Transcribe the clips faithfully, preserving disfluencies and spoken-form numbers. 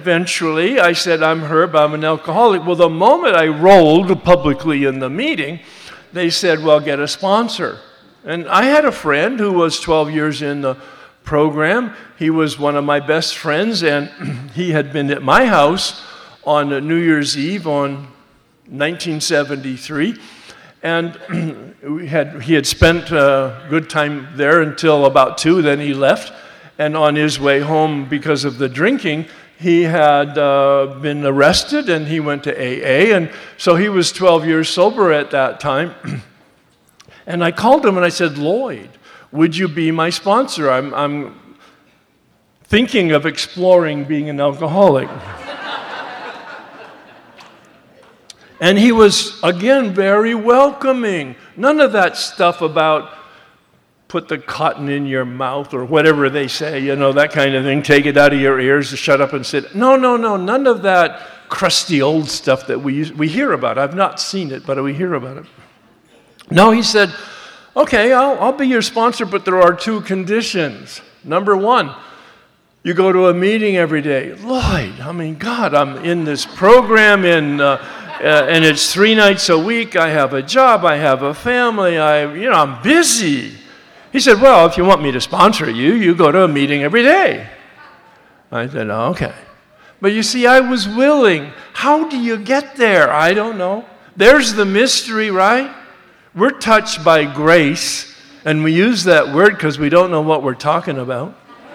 eventually I said, I'm Herb, I'm an alcoholic. Well, the moment I rolled publicly in the meeting, they said, well, get a sponsor. And I had a friend who was twelve years in the program. He was one of my best friends, and he had been at my house on New Year's Eve on nineteen seventy-three. And we had he had spent a good time there until about two, then he left. And on his way home, because of the drinking, he had uh, been arrested, and he went to A A. And so he was twelve years sober at that time. And I called him and I said, Lloyd, would you be my sponsor? I'm, I'm thinking of exploring being an alcoholic. And he was, again, very welcoming. None of that stuff about put the cotton in your mouth or whatever they say, you know, that kind of thing. Take it out of your ears, shut up and sit. No, no, no, none of that crusty old stuff that we use, we hear about. I've not seen it, but we hear about it. No, he said, okay, I'll, I'll be your sponsor, but there are two conditions. Number one, you go to a meeting every day. Lloyd, I mean, God, I'm in this program in... Uh, Uh, and it's three nights a week. I have a job. I have a family. I, you know, I'm busy. He said, well, if you want me to sponsor you, you go to a meeting every day. I said, oh, okay. But you see, I was willing. How do you get there? I don't know. There's the mystery, right? We're touched by grace, and we use that word because we don't know what we're talking about.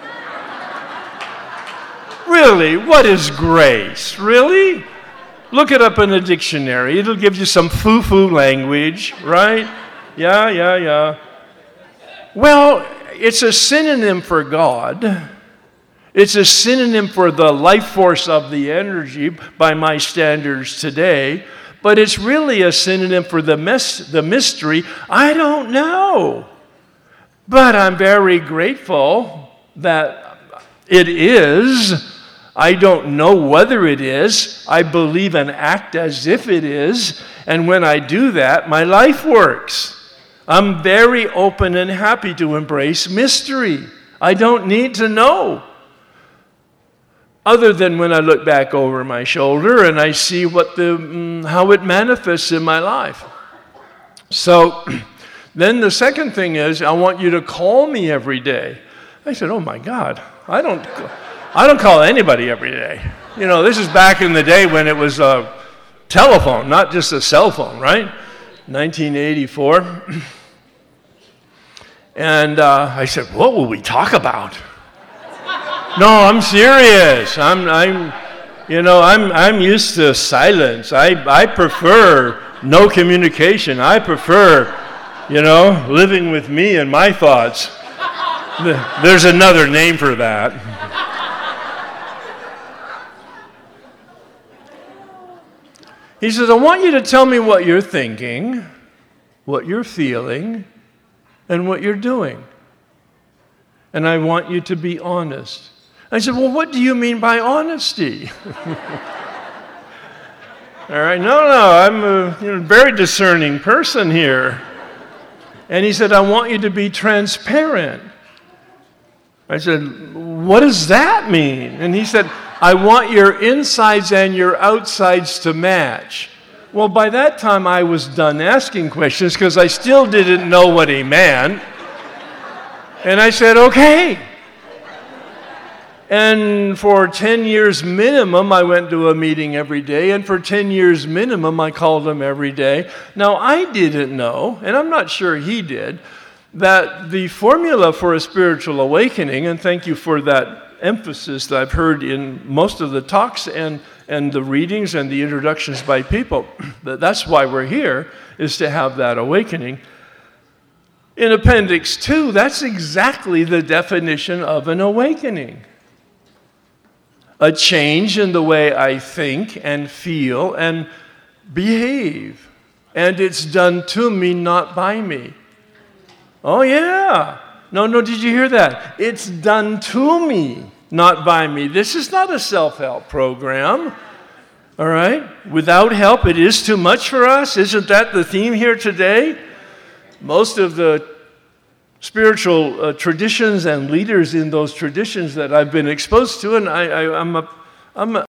Really? What is grace? Really? Look it up in a dictionary. It'll give you some foo-foo language, right? Yeah, yeah, yeah. Well, it's a synonym for God. It's a synonym for the life force of the energy by my standards today. But it's really a synonym for the mes- the mystery. I don't know. But I'm very grateful that it is. I don't know whether it is. I believe and act as if it is. And when I do that, my life works. I'm very open and happy to embrace mystery. I don't need to know. Other than when I look back over my shoulder and I see what the how it manifests in my life. So then the second thing is, I want you to call me every day. I said, oh my God, I don't... I don't call anybody every day. You know, this is back in the day when it was a telephone, not just a cell phone, right? nineteen eighty-four. And uh, I said, what will we talk about? No, I'm serious. I'm, I'm, you know, I'm, I'm used to silence. I, I prefer no communication. I prefer, you know, living with me and my thoughts. There's another name for that. He says, I want you to tell me what you're thinking, what you're feeling, and what you're doing. And I want you to be honest. I said, well, what do you mean by honesty? All right, no, no, I'm a you know, very discerning person here. And he said, I want you to be transparent. I said, what does that mean? And he said, I want your insides and your outsides to match. Well, by that time, I was done asking questions because I still didn't know what he meant. And I said, okay. And for ten years minimum, I went to a meeting every day. And for ten years minimum, I called him every day. Now, I didn't know, and I'm not sure he did, that the formula for a spiritual awakening, and thank you for that emphasis that I've heard in most of the talks and, and the readings and the introductions by people, that that's why we're here, is to have that awakening. In Appendix two, that's exactly the definition of an awakening. A change in the way I think and feel and behave. And it's done to me, not by me. Oh, yeah. No, no, did you hear that? It's done to me, not by me. This is not a self-help program, all right? Without help, it is too much for us. Isn't that the theme here today? Most of the spiritual uh, traditions and leaders in those traditions that I've been exposed to, and I, I, I'm a, I'm